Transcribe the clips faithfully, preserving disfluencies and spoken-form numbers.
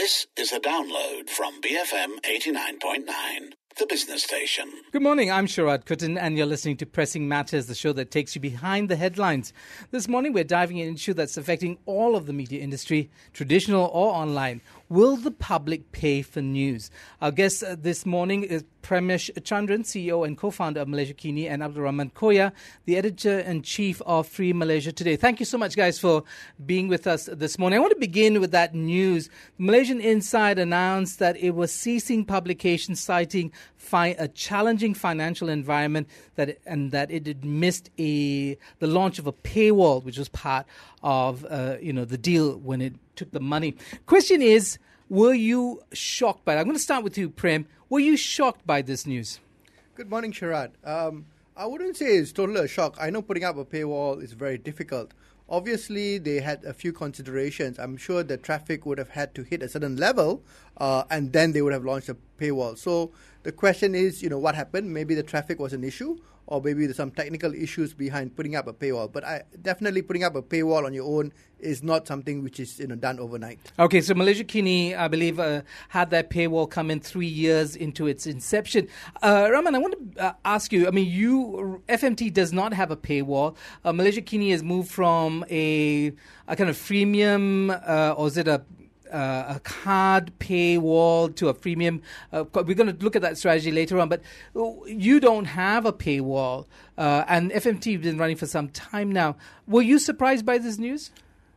This is a download from B F M eighty-nine point nine, the business station. Good morning, I'm Sharad Kuttan and you're listening to Pressing Matters, the show that takes you behind the headlines. This morning we're diving into an issue that's affecting all of the media industry, traditional or online. Will the public pay for news? Our guest uh, this morning is Premesh Chandran, C E O and co-founder of Malaysia Kini, and Abdul Rahman Koya, the editor-in-chief of Free Malaysia Today. Thank you so much, guys, for being with us this morning. I want to begin with that news. Malaysian Inside announced that it was ceasing publication, citing fi- a challenging financial environment that and that it had missed a the launch of a paywall, which was part of uh, you know the deal when it took the money. Question is, were you shocked by that? I'm going to start with you, Prem. Were you shocked by this news? Good morning, Sharad. Um, I wouldn't say it's totally a shock. I know putting up a paywall is very difficult. Obviously, they had a few considerations. I'm sure the traffic would have had to hit a certain level, uh, and then they would have launched a paywall. So the question is, you know, what happened? Maybe the traffic was an issue, or maybe there's some technical issues behind putting up a paywall. But I definitely putting up a paywall on your own is not something which is you know done overnight. Okay, so Malaysia Kini, I believe, uh, had that paywall come in three years into its inception. Uh, Rahman, I want to uh, ask you, I mean, you F M T does not have a paywall. Uh, Malaysia Kini has moved from a, a kind of freemium, uh, or is it a Uh, a card paywall to a freemium. Uh, we're going to look at that strategy later on, but you don't have a paywall, uh, and F M T has been running for some time now. Were you surprised by this news?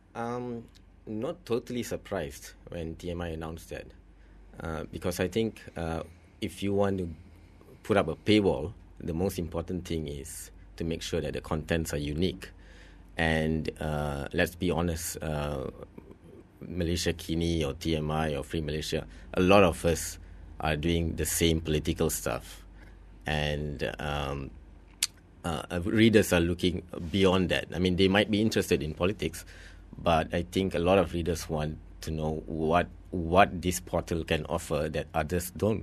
Um, not totally surprised when T M I announced that, uh, because I think uh, if you want to put up a paywall, the most important thing is to make sure that the contents are unique. And uh, let's be honest, uh, Malaysia Kini or T M I or Free Malaysia, a lot of us are doing the same political stuff, and um, uh, readers are looking beyond that. I mean, they might be interested in politics, but I think a lot of readers want to know what what this portal can offer that others don't.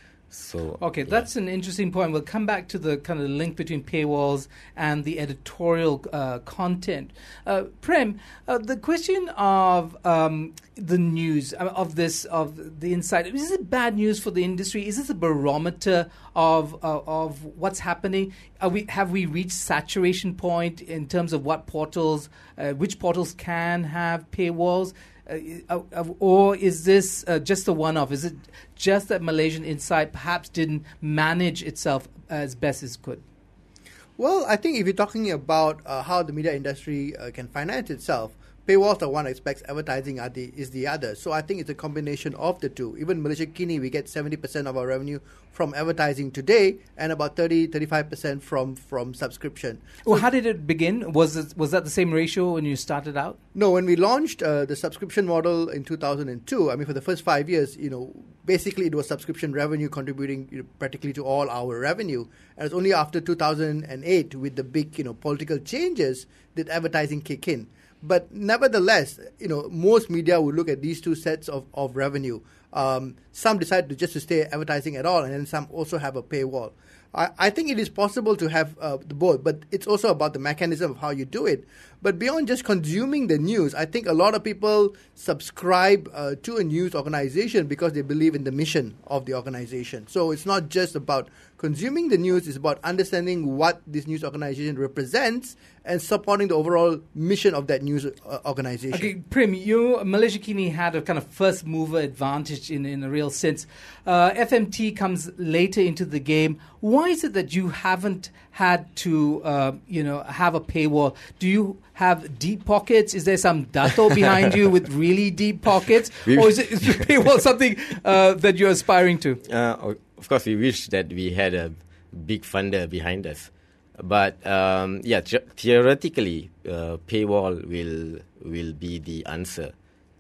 So okay, yeah. That's an interesting point. We'll come back to the kind of link between paywalls and the editorial uh, content. Uh, Prem, uh, the question of um, the news uh, of this of the Inside, is it bad news for the industry? Is this a barometer of uh, of what's happening? Are we have we reached saturation point in terms of what portals, uh, which portals can have paywalls? Uh, uh, or is this uh, just a one-off? Is it just that Malaysian Inside perhaps didn't manage itself as best as it could? Well, I think if you're talking about uh, how the media industry uh, can finance itself, paywalls are one aspect, advertising are the, is the other. So I think it's a combination of the two. Even Malaysia Kini, we get seventy percent of our revenue from advertising today, and about thirty to thirty-five percent from, from subscription. Well, so how did it begin? Was it, was that the same ratio when you started out? No, when we launched uh, the subscription model in two thousand two, I mean, for the first five years, you know, basically it was subscription revenue contributing you know, practically to all our revenue. And it's only after two thousand eight, with the big, you know, political changes, did advertising kick in. But nevertheless, you know, most media would look at these two sets of, of revenue. Um, some decide to just to stay advertising at all, and then some also have a paywall. I, I think it is possible to have uh, the both, but it's also about the mechanism of how you do it. But beyond just consuming the news, I think a lot of people subscribe uh, to a news organization because they believe in the mission of the organization. So it's not just about consuming the news, it's about understanding what this news organization represents and supporting the overall mission of that news uh, organization. Okay, Prim, you, Malaysia Kini had a kind of first mover advantage in, in a real sense. Uh, F M T comes later into the game. Why is it that you haven't had to, uh, you know, have a paywall? Do you have deep pockets? Is there some dato behind you with really deep pockets? Or is, it, is the paywall something uh, that you're aspiring to? Uh, of course, we wish that we had a big funder behind us. But um, yeah, th- theoretically, uh, paywall will will be the answer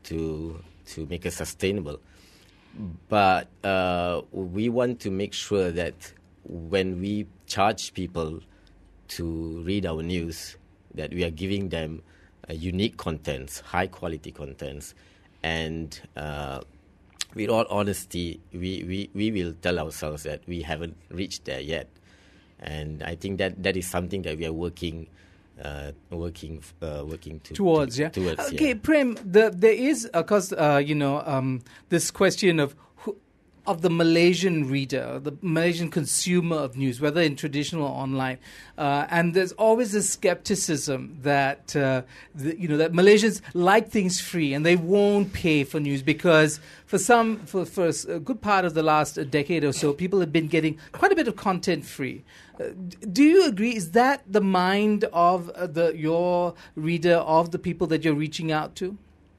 to to make it sustainable. But uh, we want to make sure that when we charge people to read our news, that we are giving them uh, unique contents, high quality contents, and uh, with all honesty, we, we, we will tell ourselves that we haven't reached there yet. And I think that that is something that we are working uh, working uh, working to, towards. to, Yeah. Towards, okay, yeah. Prem. The, there is, of course, uh, you know, um, this question of who, of the Malaysian reader, the Malaysian consumer of news, whether in traditional or online, uh, and there's always this skepticism that uh, the, you know that Malaysians like things free and they won't pay for news because for some, for, for a good part of the last decade or so, people have been getting quite a bit of content free. Uh, do you agree? Is that the mind of uh, the your reader, of the people that you're reaching out to?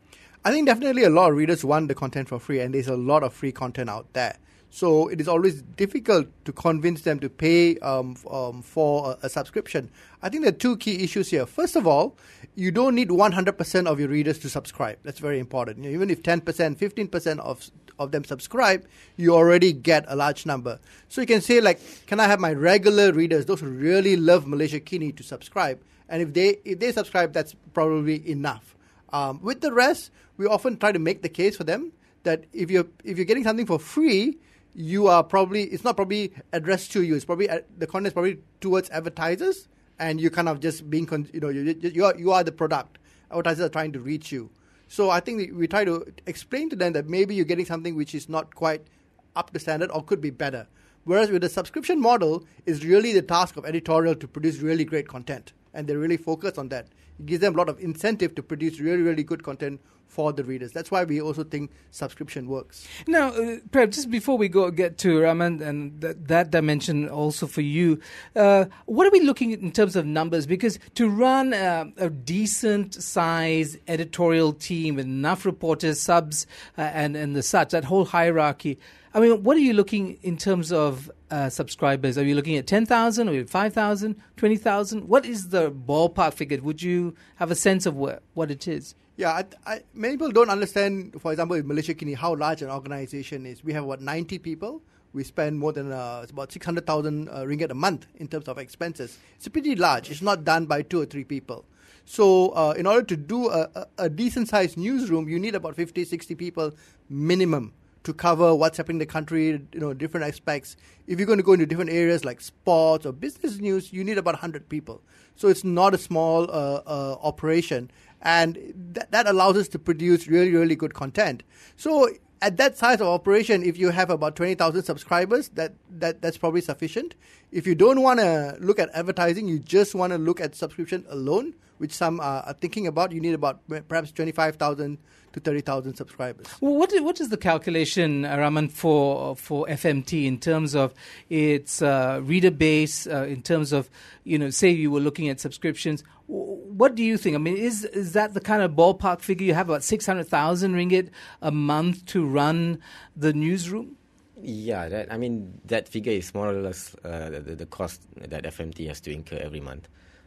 I think definitely a lot of readers want the content for free, and there's a lot of free content out there. So it is always difficult to convince them to pay um, um, for a, a subscription. I think there are two key issues here. First of all, you don't need one hundred percent of your readers to subscribe. That's very important. You know, even if ten percent, fifteen percent of of them subscribe, you already get a large number. So you can say, like, can I have my regular readers, those who really love Malaysia Kini, to subscribe? And if they if they subscribe, that's probably enough. Um, with the rest, we often try to make the case for them that if you're if you're getting something for free, you are probably it's not probably addressed to you. It's probably uh, the content is probably towards advertisers, and you kind of just being con- you know you you are, you are the product. Advertisers are trying to reach you. So I think we, we try to explain to them that maybe you're getting something which is not quite up to standard or could be better. Whereas with the subscription model, it's really the task of editorial to produce really great content, and they really focus on that. It gives them a lot of incentive to produce really, really good content for the readers. That's why we also think subscription works. Now, uh, perhaps just before we go get to Raman and th- that dimension also for you, uh, what are we looking at in terms of numbers? Because to run uh, a decent size editorial team with enough reporters, subs, uh, and, and the such, that whole hierarchy, I mean, what are you looking in terms of uh, subscribers? Are you looking at ten thousand or five thousand, twenty thousand? What is the ballpark figure? Would you have a sense of what, what it is? Yeah, I, I, many people don't understand, for example, in Malaysia Kini, how large an organization is. We have about ninety people. We spend more than uh, it's about six hundred thousand uh, ringgit a month in terms of expenses. It's pretty large. It's not done by two or three people. So uh, in order to do a, a, a decent-sized newsroom, you need about fifty, sixty people minimum to cover what's happening in the country, you know, different aspects. If you're going to go into different areas like sports or business news, you need about one hundred people. So it's not a small uh, uh, operation. And th- that allows us to produce really, really good content. So at that size of operation, if you have about twenty thousand subscribers, that, that that's probably sufficient. If you don't want to look at advertising, you just want to look at subscription alone, which some are, are thinking about, you need about perhaps twenty-five thousand to thirty thousand subscribers. Well, what is, what is the calculation, uh, Raman, for for F M T in terms of its uh, reader base, uh, in terms of, you know, say you were looking at subscriptions? What do you think? I mean, is is that the kind of ballpark figure? You have about six hundred thousand ringgit a month to run the newsroom? Yeah, that I mean, that figure is more or less uh, the, the cost that F M T has to incur every month.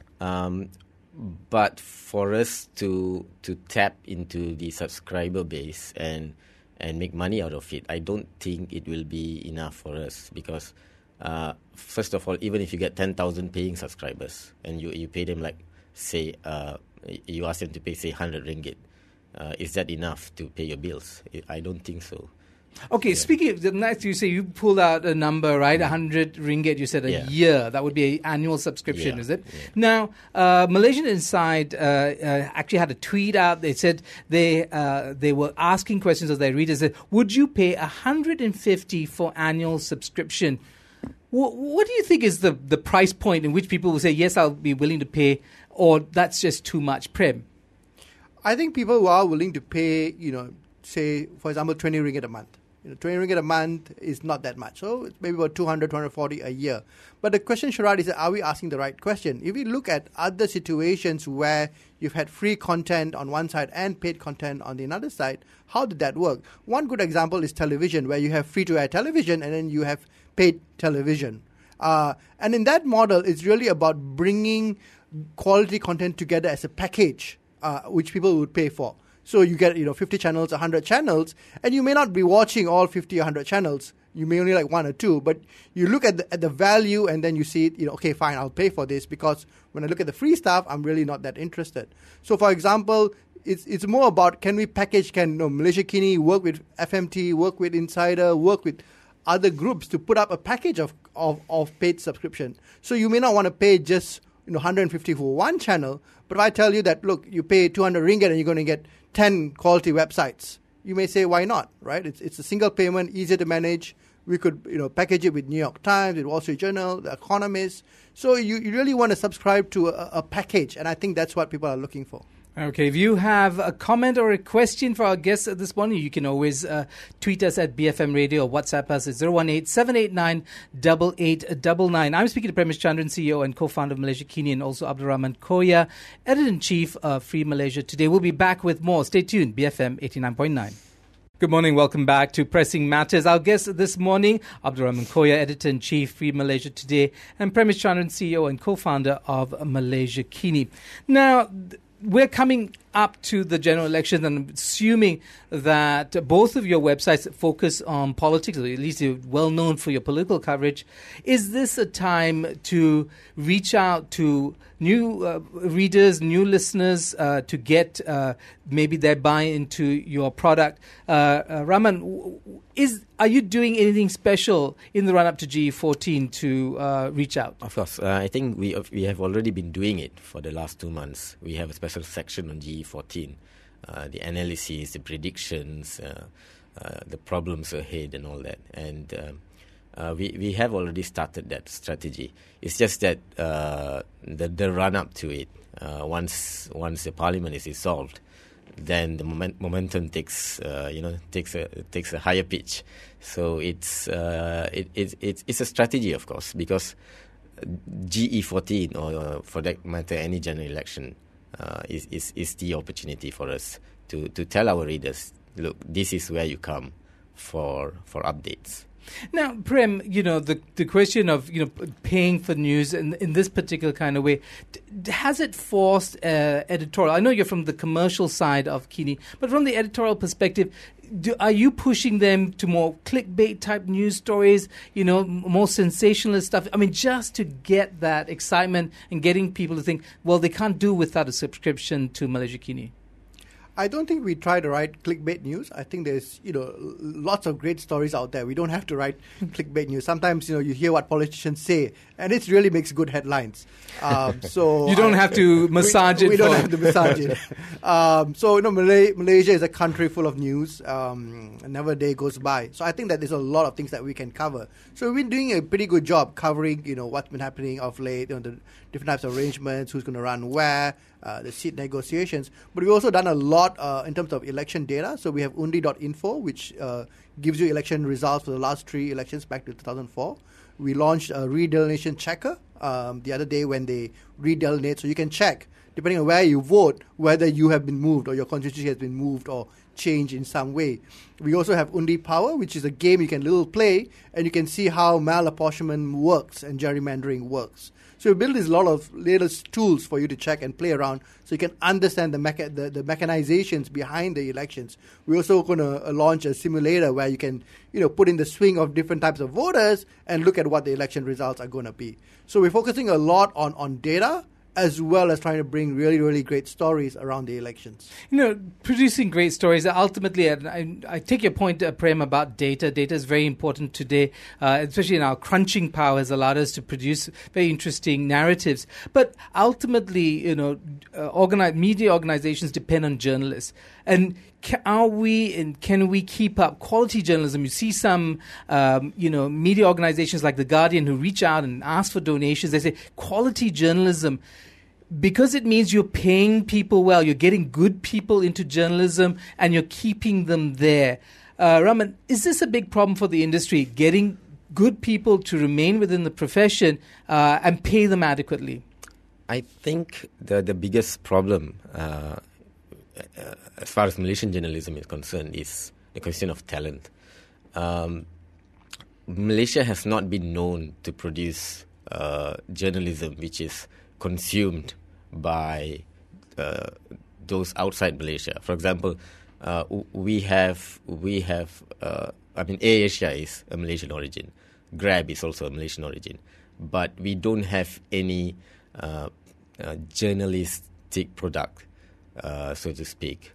Um, but for us to to tap into the subscriber base and and make money out of it, I don't think it will be enough for us because, uh, first of all, even if you get ten thousand paying subscribers and you, you pay them like, say, uh, you ask them to pay, say, one hundred ringgit, uh, is that enough to pay your bills? I don't think so. Okay, Yeah. speaking of the next, you say you pulled out a number, right? one hundred ringgit, you said a Yeah. year. That would be an annual subscription, Yeah, is it? yeah. Now, uh, Malaysian Inside uh, uh, actually had a tweet out. They said they uh, they were asking questions of their readers. Said, would you pay one hundred fifty for annual subscription? W- what do you think is the, the price point in which people will say, yes, I'll be willing to pay, or that's just too much, Prem? I think people who are willing to pay, you know, say, for example, twenty ringgit a month. You know, twenty ringgit a month is not that much. So it's maybe about two hundred, two hundred forty a year. But the question, Sharad, is, are we asking the right question? If we look at other situations where you've had free content on one side and paid content on the other side, how did that work? One good example is television, where you have free-to-air television and then you have paid television. Uh, and in that model, it's really about bringing quality content together as a package, uh, which people would pay for. So you get, you know, fifty channels, one hundred channels, and you may not be watching all fifty or one hundred channels. You may only like one or two, but you look at the, at the value and then you see, you know, okay, fine, I'll pay for this because when I look at the free stuff, I'm really not that interested. So, for example, it's it's more about, can we package, can you know, Malaysia Kini work with F M T, work with Insider, work with other groups to put up a package of, of, of paid subscription. So you may not want to pay just you know, one hundred fifty for one channel. But if I tell you that, look, you pay two hundred ringgit and you're going to get ten quality websites, you may say, why not, right? It's it's a single payment, easier to manage. We could, you know, package it with New York Times, with Wall Street Journal, The Economist. So you, you really want to subscribe to a, a package, and I think that's what people are looking for. Okay, if you have a comment or a question for our guests this morning, you can always uh, tweet us at B F M Radio or WhatsApp us at zero one eight, seven eight nine, eight eight nine nine. I'm speaking to Premis Chandran, C E O and co-founder of Malaysia Kini, and also Abdul Rahman Koya, Editor-in-Chief of Free Malaysia Today. We'll be back with more. Stay tuned, B F M eighty-nine point nine. Good morning. Welcome back to Pressing Matters. Our guest this morning, Abdul Rahman Koya, Editor-in-Chief, Free Malaysia Today, and Premis Chandran, C E O and co-founder of Malaysia Kini. Now, we're coming up to the general election, and I'm assuming that both of your websites focus on politics, or at least you're well known for your political coverage. Is this a time to reach out to new uh, readers, new listeners, uh, to get uh, maybe their buy into your product? Uh, uh, Rahman, is are you doing anything special in the run-up to G E fourteen to uh, reach out? Of course. Uh, I think we we have already been doing it for the last two months. We have a special section on G E fourteen, uh, the analysis, the predictions, uh, uh, the problems ahead and all that. And um, uh, we, we have already started that strategy. It's just that uh, the, the run-up to it, uh, once once the parliament is dissolved, then the moment, momentum takes uh, you know takes a takes a higher pitch. So it's uh, it, it it's it's a strategy, of course, because G E fourteen, or uh, for that matter any general election, uh, is, is is the opportunity for us to, to tell our readers, look, this is where you come for for updates. Now, Prem, you know, the the question of, you know, paying for news in, in this particular kind of way, d- has it forced uh, editorial? I know you're from the commercial side of Kini, but from the editorial perspective, do, are you pushing them to more clickbait type news stories, you know, m- more sensationalist stuff? I mean, just to get that excitement and getting people to think, well, they can't do without a subscription to Malaysia Kini. I don't think we try to write clickbait news. I think there's, you know, lots of great stories out there. We don't have to write clickbait news. Sometimes, you know, you hear what politicians say, and it really makes good headlines. Um, so you don't I, have to massage we, it. We don't for have to massage it. Um, so, you know, Malay, Malaysia is a country full of news. Um, never a day goes by. So I think that there's a lot of things that we can cover. So we've been doing a pretty good job covering, you know, what's been happening of late, you know, the different types of arrangements, who's going to run where, uh, the seat negotiations. But we've also done a lot uh, in terms of election data. So we have undi dot info, which uh, gives you election results for the last three elections back to two thousand four. We launched a redelineation checker um, the other day when they redelinate. So you can check, depending on where you vote, whether you have been moved or your constituency has been moved or changed in some way. We also have Undi Power, which is a game you can little play, and you can see how malapportionment works and gerrymandering works. So we built this lot of latest tools for you to check and play around so you can understand the, mecha- the, the mechanizations behind the elections. We're also going to uh, launch a simulator where you can, you know, put in the swing of different types of voters and look at what the election results are going to be. So we're focusing a lot on, on data, as well as trying to bring really, really great stories around the elections. You know, producing great stories, ultimately, I, I take your point, uh, Prem, about data. Data is very important today, uh, especially in our crunching power has allowed us to produce very interesting narratives. But ultimately, you know, uh, organize, media organizations depend on journalists. And ca- are we and can we keep up quality journalism? You see some, um, you know, media organizations like The Guardian who reach out and ask for donations. They say quality journalism, because it means you're paying people well, you're getting good people into journalism, and you're keeping them there. Uh, Raman, is this a big problem for the industry, getting good people to remain within the profession uh, and pay them adequately? I think the the biggest problem, uh, uh, as far as Malaysian journalism is concerned, is the question of talent. Um, Malaysia has not been known to produce uh, journalism which is consumed by uh, those outside Malaysia. For example, uh, we have we have uh, I mean, AirAsia is a Malaysian origin, Grab is also a Malaysian origin, but we don't have any uh, uh, journalistic product, uh, so to speak,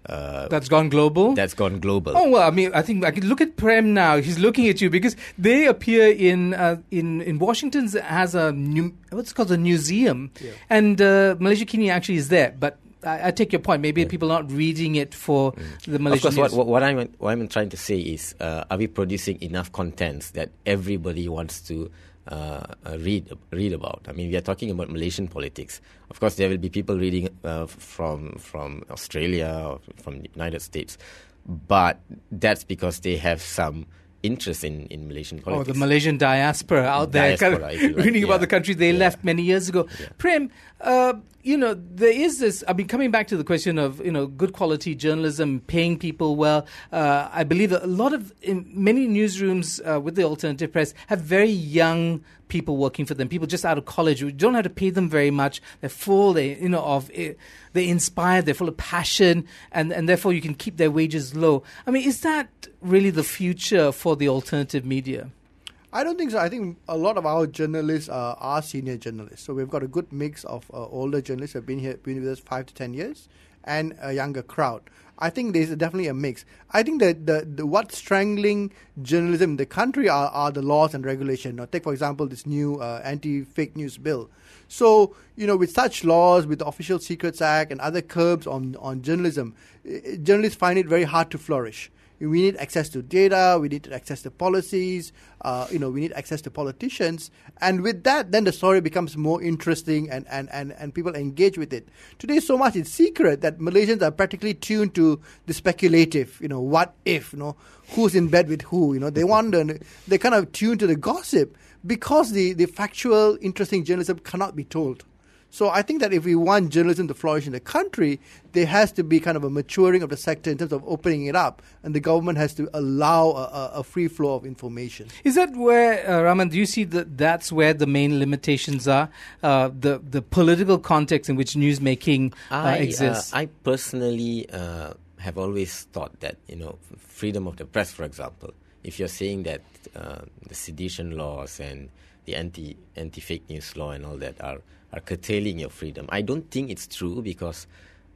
Uh, That's gone global? That's gone global. Oh, well, I mean, I think I can look at Prem now. He's looking at you because they appear in uh, in in Washington as a new, what's called a museum. Yeah. And uh, Malaysia Kini actually is there. But I, I take your point. Maybe yeah. people are not reading it for mm. the Malaysian Of course, news. what, what, I'm, what I'm trying to say is, uh, are we producing enough contents that everybody wants to Uh, uh, read read about? I mean, we are talking about Malaysian politics. Of course, there will be people reading uh, from from Australia or from the United States, but that's because they have some interest in, in Malaysian politics. Oh, the Malaysian diaspora out there, diaspora, kind of if you like. reading yeah. about the country they yeah. left many years ago. Yeah. Prem, uh, you know, there is this, I mean, coming back to the question of, you know, good quality journalism, paying people well, uh, I believe that a lot of, in many newsrooms uh, with the alternative press have very young people working for them, people just out of college. You don't have to pay them very much. They're full, they, you know, of, uh, they're inspired, they're full of passion, and, and therefore you can keep their wages low. I mean, is that really the future for the alternative media? I don't think so. I think a lot of our journalists uh, are senior journalists. So we've got a good mix of uh, older journalists who have been here, been with us five to ten years, and a younger crowd. I think there's definitely a mix. I think that the, the what's strangling journalism in the country are, are the laws and regulation. Now, take, for example, this new uh, anti-fake news bill. So, you know, with such laws, with the Official Secrets Act and other curbs on, on journalism, uh, journalists find it very hard to flourish. We need access to data, we need access to policies, uh, you know, we need access to politicians. And with that, then the story becomes more interesting and, and, and, and people engage with it. Today, so much is secret that Malaysians are practically tuned to the speculative, you know, what if, you know, who's in bed with who, you know, they wonder, they kind of tune to the gossip because the, the factual, interesting journalism cannot be told. So I think that if we want journalism to flourish in the country, there has to be kind of a maturing of the sector in terms of opening it up, and the government has to allow a, a free flow of information. Is that where, uh, Raman, do you see that that's where the main limitations are, uh, the the political context in which newsmaking uh, I, exists? Uh, I personally uh, have always thought that, you know, freedom of the press, for example, if you're saying that uh, the sedition laws and the anti anti fake news law and all that are are curtailing your freedom. I don't think it's true, because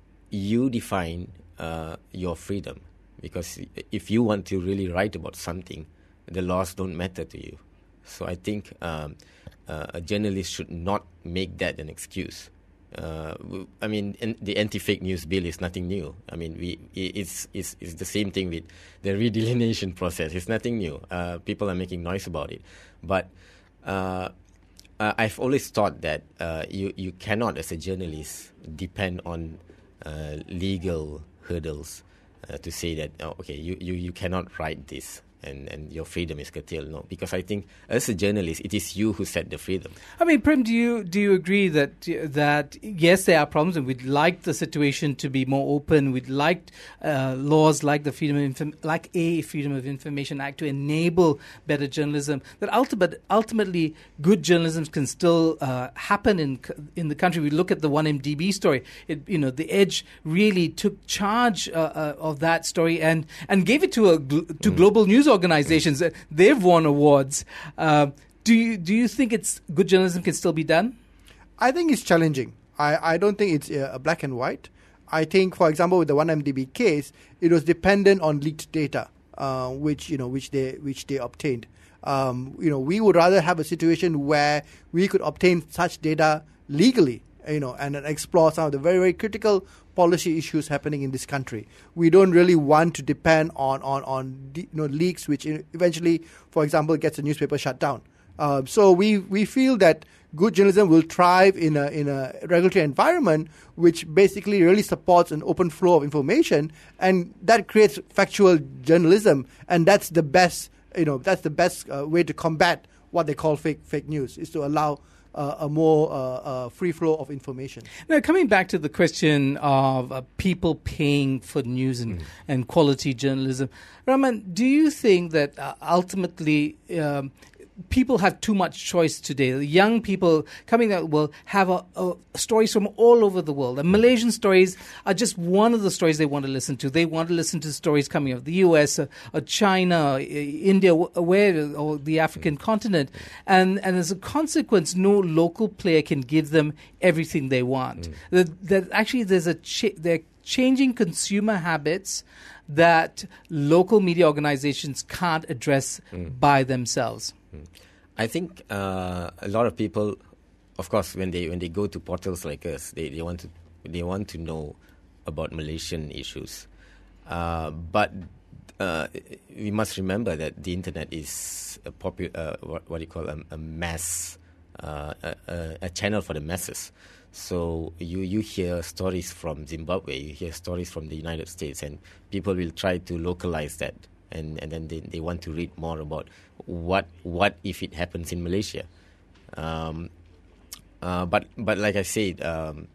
you define uh, your freedom. Because if you want to really write about something, the laws don't matter to you. So I think um, uh, a journalist should not make that an excuse. Uh, I mean, the anti-fake news bill is nothing new. I mean, we it's, it's, it's the same thing with the redelineation process. It's nothing new. Uh, people are making noise about it. But uh, Uh, I've always thought that uh, you, you cannot, as a journalist, depend on uh, legal hurdles uh, to say that, oh, okay, you, you, you cannot write this and, and your freedom is curtailed. No, because I think as a journalist, it is you who set the freedom. I mean, Prem, do you do you agree that that yes, there are problems, and we'd like the situation to be more open. We'd like uh, laws like the Freedom of Inform- like a Freedom of Information Act to enable better journalism. That ultimate, ultimately, good journalism can still uh, happen in in the country. We look at the one M D B story. It, you know, the Edge really took charge uh, uh, of that story and and gave it to a gl- to mm. global news organizations. They've won awards. Uh, do you do you think it's good journalism can still be done? I think it's challenging. I, I don't think it's uh, black and white. I think, for example, with the one M D B case, it was dependent on leaked data, uh, which you know which they which they obtained. Um, you know, we would rather have a situation where we could obtain such data legally, you know, and explore some of the very very critical policy issues happening in this country. We don't really want to depend on on on you know leaks, which eventually, for example, gets a newspaper shut down. Uh, so we we feel that good journalism will thrive in a in a regulatory environment which basically really supports an open flow of information, and that creates factual journalism, and that's the best you know that's the best uh, way to combat what they call fake fake news, is to allow Uh, a more uh, uh, free flow of information. Now, coming back to the question of uh, people paying for news and, mm. and quality journalism, Raman, do you think that uh, ultimately um, people have too much choice today? The young people coming out will have a, a stories from all over the world. The Malaysian stories are just one of the stories they want to listen to. They want to listen to stories coming out of the U S, uh, or China, uh, India, where or the African continent, and and as a consequence, no local player can give them everything they want. Mm. That, that actually there's a ch- there changing consumer habits that local media organizations can't address mm. by themselves? Mm. I think uh, a lot of people, of course, when they when they go to portals like us, they, they want to they want to know about Malaysian issues, uh, but uh, we must remember that the internet is a popular uh, what, what do you call a, a mass uh, a, a channel for the masses. So you, you hear stories from Zimbabwe, you hear stories from the United States, and people will try to localize that, and, and then they, they want to read more about what what if it happens in Malaysia. Um, uh, but but like I said, um,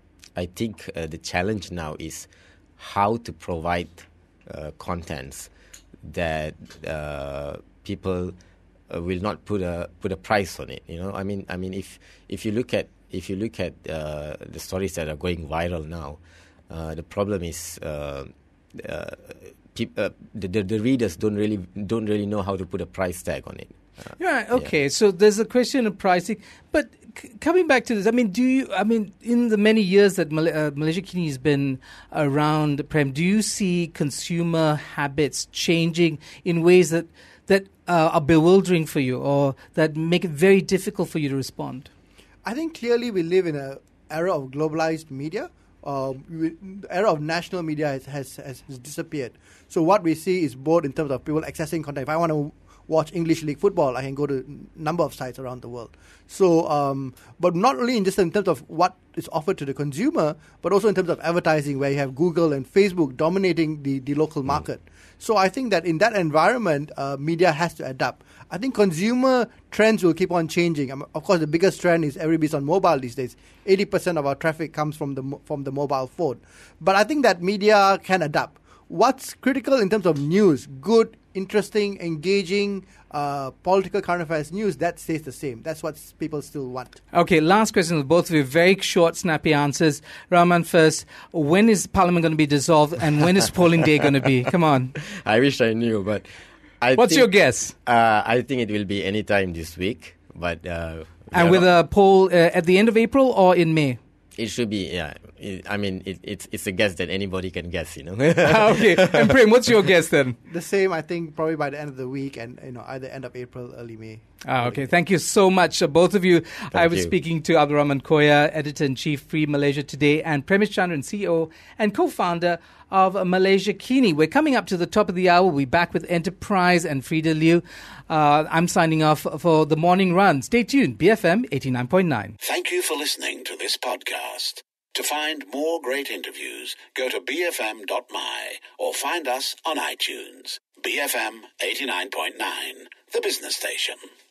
I think uh, the challenge now is how to provide uh, contents that uh, people uh, will not put a put a price on it. You know, I mean, I mean, if if you look at If you look at uh, the stories that are going viral now, uh, the problem is uh, uh, pe- uh, the, the the readers don't really don't really know how to put a price tag on it. Uh, right. Okay. Yeah. So there's a question of pricing, but c- coming back to this, I mean, do you? I mean, in the many years that Mal- uh, Malaysia Kini has been around, Prem, do you see consumer habits changing in ways that that uh, are bewildering for you, or that make it very difficult for you to respond? I think clearly we live in an era of globalized media. Uh, we, the era of national media has, has, has, has disappeared. So what we see is both in terms of people accessing content. If I want to watch English League football, I can go to a number of sites around the world. So, um, but not only in just in terms of what is offered to the consumer, but also in terms of advertising, where you have Google and Facebook dominating the, the local mm. market. So I think that in that environment, uh, media has to adapt. I think consumer trends will keep on changing. I mean, of course, the biggest trend is everybody's on mobile these days. eighty percent of our traffic comes from the from the mobile phone. But I think that media can adapt. What's critical in terms of news, good, interesting, engaging, uh, political current affairs news, that stays the same. That's what people still want. Okay, last question with both of you. Very short, snappy answers. Rahman first. When is Parliament going to be dissolved, and when is polling day going to be? Come on. I wish I knew, but I What's think, your guess? Uh, I think it will be any time this week. But uh, and with a poll uh, at the end of April or in May? It should be, yeah. It, I mean, it, it's it's a guess that anybody can guess, you know. Okay. And Prem, what's your guess then? The same, I think, probably by the end of the week, and you know, either end of April, early May. Ah, okay. Thank you so much, uh, both of you. Thank I was you. speaking to Abdul Rahman Koya, Editor-in-Chief, Free Malaysia Today, and Premis Chandran, C E O and co-founder of uh, Malaysia Kini. We're coming up to the top of the hour. We'll be back with Enterprise and Frida Liu. Uh, I'm signing off for the morning run. Stay tuned. B F M eighty-nine point nine. Thank you for listening to this podcast. To find more great interviews, go to b f m dot m y or find us on iTunes. B F M eighty-nine point nine, the business station.